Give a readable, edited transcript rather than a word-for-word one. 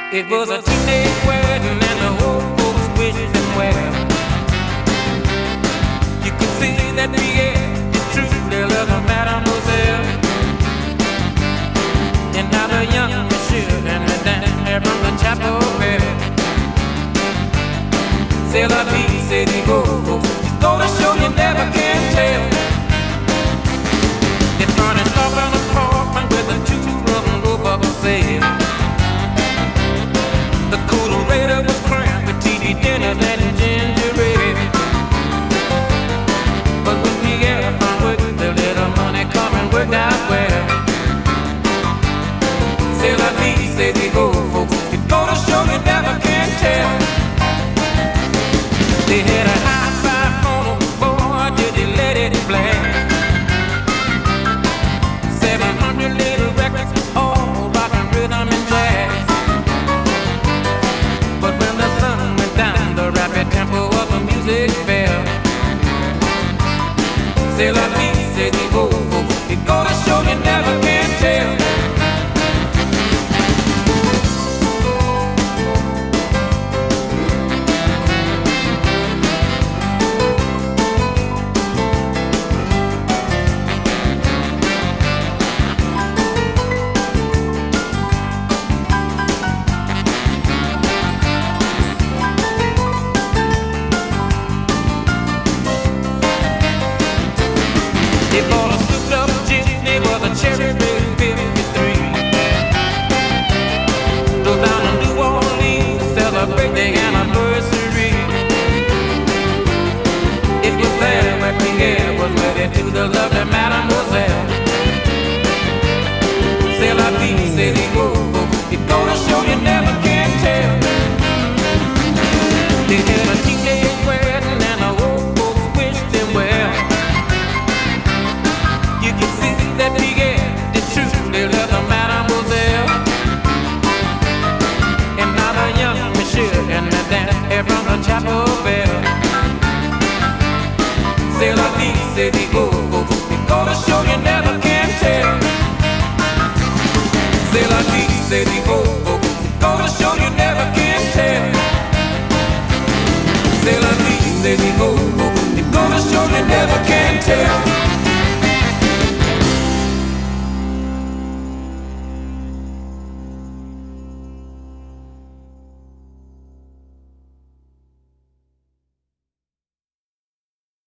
It was a teenage wedding and the old folks wished them well. You could see that Pierre is truly loving Mademoiselle. And now the young monsieur and the dame from the chapel bell. C'est la vie, c'est the go. It's gonna show you never can tell. It's running off on a apartment with a two-room roof sail. The coolerator was crammed with TV dinners and ginger ale. But when Pierre found work, the little money coming worked out well. C'est la vie, c'est the go, folks. It's gonna show you